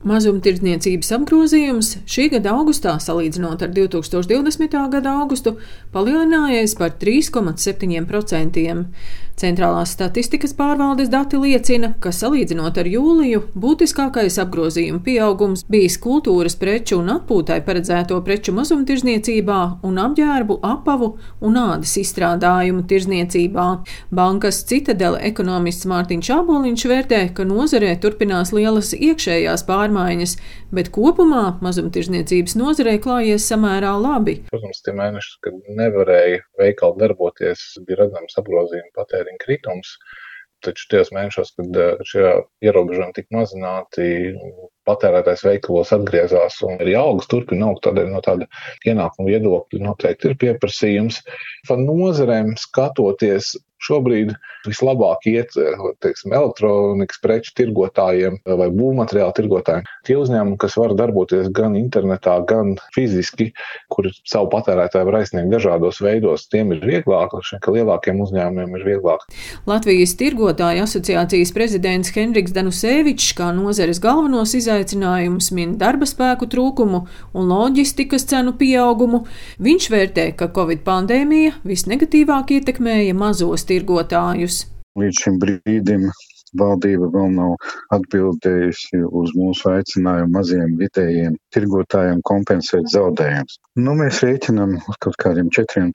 Mazumtirdzniecības apgrozījums šī gada augustā, salīdzinot ar 2020. gada augustu, palielinājies par 3,7%. Centrālās statistikas pārvaldes dati liecina, ka salīdzinot ar jūliju, būtiskākais apgrozījuma pieaugums bijis kultūras preču un atpūtai paredzēto preču mazumtirdzniecībā un apģērbu, apavu un ādas izstrādājumu tirdzniecībā. Bankas Citadele ekonomists Mārtiņš Āboliņš vērtē, ka nozarē turpinās lielas iekšējās pārmaiņas, bet kopumā mazumtirdzniecības nozarei klājies samērā labi. Protams, tie mēneši, kad nevarēja veikali darboties, bija redzams apgrozījuma patēriņa kritums, taču tajos mēnešos, kad šie ierobežojumi tika mazināti, patērētājs veikalos atgriezās un arī algas turpina augt, tādēļ no tāda ienākuma viedokļa noteikti ir pieprasījums. Pa nozarēm skatoties, šobrīd vislabāk iet, elektronikas preču tirgotājiem vai būvmateriālu tirgotājiem. Tie uzņēmumi, kas var darboties gan internetā, gan fiziski, kur savu patērētāju var aizsniegt dažādos veidos, tiem ir vieglāk, ka lielākiem uzņēmumiem ir vieglāk. Latvijas tirgotāju asociācijas prezidents Henriks Danusēvičs kā nozares galvenos izaicinājumus min darba spēku trūkumu un loģistikas cenu pieaugumu. Viņš vērtē, ka Covid pandēmija visnegatīvāk ietekmēja mazos tirgotājus. Līdz šim brīdim valdība vēl nav atbildējusi uz mūsu aicinājumu maziem vidējiem tirgotājiem kompensēt zaudējumus. Mēs rēķinām uz kaut kādiem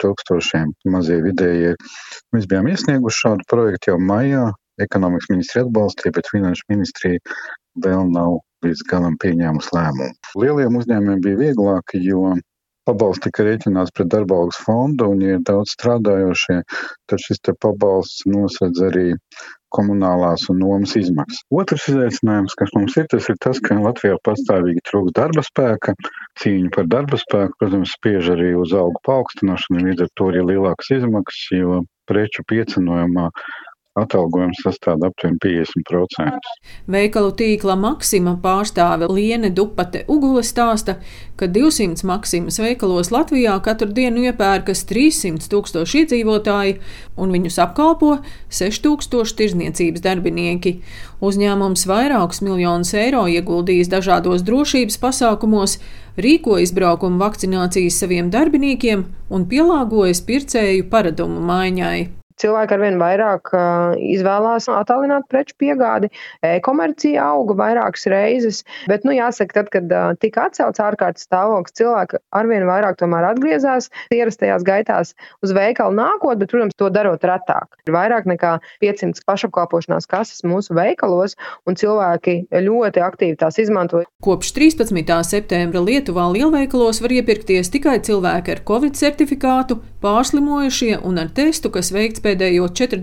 4000 mazie vidējie. Mēs bijām iesnieguši šādu projektu jau maijā. Ekonomikas ministrija atbalstīja, bet finanšu ministrija vēl nav līdz galam pieņēmusi lēmumu. Lieliem uzņēmumiem bija vieglāk, jo pabalsts tika rēķināts pret darba algas fondu, un ja ir daudz strādājošie, tad šis pabalsts nosredz arī komunālās un nomas izmaksas. Otrs izaicinājums, kas mums ir, tas ir tas, ka Latvijā pastāvīgi trūkst darba spēka. Cīņa par darba spēku, protams, spiež arī uz algu paaugstināšanu, līdz ar to arī lielākas izmaksas, jo preču piecenojumā atalgojums sastāv aptuveni 50%. Veikalu tīkla Maksima pārstāve Liene Dupate Ugule stāsta, ka 200 Maksimas veikalos Latvijā katru dienu iepērkas 300 000 iedzīvotāji un viņus apkalpo 6000 tirdzniecības darbinieki. Uzņēmums vairākus miljonus eiro ieguldījis dažādos drošības pasākumos, rīko izbraukumu vakcinācijas saviem darbiniekiem un pielāgojas pircēju paradumu maiņai. Cilvēki arvien vairāk izvēlās attālināt preču piegādi, e-komercija auga vairākas reizes, bet, jāsaka, tad, kad tika atcelts ārkārtas stāvoklis, cilvēki arvien vairāk tomēr atgriezās ierastajās gaitās uz veikalu nākot, bet, protams, to darot retāk. Ir vairāk nekā 500 pašapkalpošanās kases mūsu veikalos, un cilvēki ļoti aktīvi tās izmanto. Kopš 13. septembra Lietuvā lielveikalos var iepirkties tikai cilvēki ar Covid certifikātu, pārslimojušie un ar testu, kas veikts pēdējo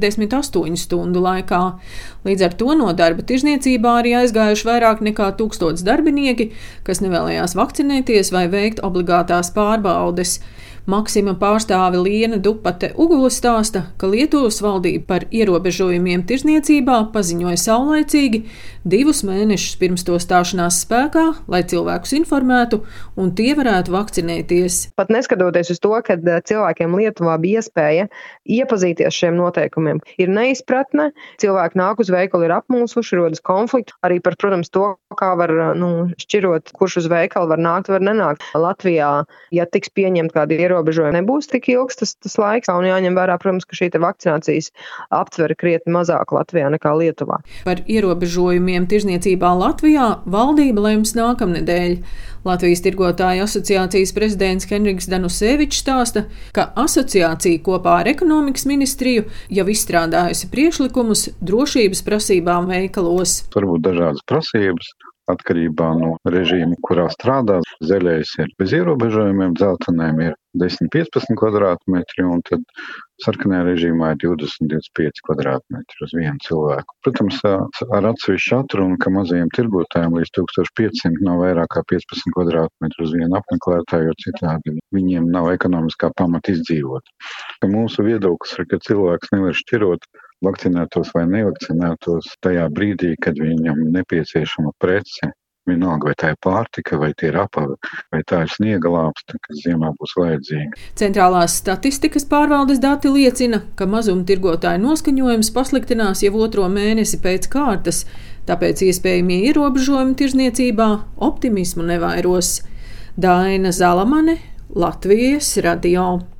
48 stundu laikā. Līdz ar to no darba tirdzniecībā arī aizgājuši vairāk nekā 1000 darbinieki, kas nevēlējās vakcinēties vai veikt obligātās pārbaudes. Maksima pārstāve Liene Dupate Ugule stāsta, ka Lietuvas valdība par ierobežojumiem tirdzniecībā paziņoja saulaicīgi 2 mēnešus pirms to stāšanās spēkā, lai cilvēkus informētu un tie varētu vakcinēties. Pat neskatoties uz to, ka cilvēkiem Lietuvā bija iespēja iepazīties šiem noteikumiem, ir neizpratne, cilvēki nāk uz veikalu, ir apmulsuši, rodas konflikti, arī par, protams, to, kā var šķirot, kurš uz veikalu var nākt, var nenākt. Latvijā, ja tiks pieņemt kādi ierobežojumi, nebūs tik ilgs tas laiks, un jāņem vērā, protams, ka šī vakcinācijas aptvere krietni mazāk Latvijā nekā Lietuvā. Par ierobežojumiem tirdzniecībā Latvijā valdība lems nākamnedēļ. Latvijas tirgotāju asociācijas prezidents Henriks Danusēvičs stāsta, ka asociācija kopā ar ekonomikas ministriju jau izstrādājusi priekšlikumus drošības prasībām veikalos. Varbūt dažādas prasības atkarībā no režīma, kurā strādā. Zaļais ir bez ierobežojumiem, dzeltenēm ir 10-15 kvadrātmetri, un tad sarkanajā režīmā ir 20-25 kvadrātmetri uz vienu cilvēku. Protams, ar atsevišķu atrunu, ka mazajiem tirgotājiem līdz 1500 nav vairāk kā 15 kvadrātmetri uz vienu apmeklētāju, jo citādi viņiem nav ekonomiskā pamata izdzīvot. Mūsu viedoklis ir, ka cilvēks nevar šķirot vakcinētos vai nevakcinētos tajā brīdī, kad viņam nepieciešama prece. Vienalga, vai tā ir pārtika, vai tie ir apavi, vai tā ir sniega lāpsta, kas ziemā būs vajadzīga. Centrālās statistikas pārvaldes dati liecina, ka mazumtirgotāju noskaņojums pasliktinās jau 2. mēnesi pēc kārtas. tāpēc iespējamie ierobežojumi tirzniecībā optimismu nevairos. Daina Zalamane, Latvijas radio.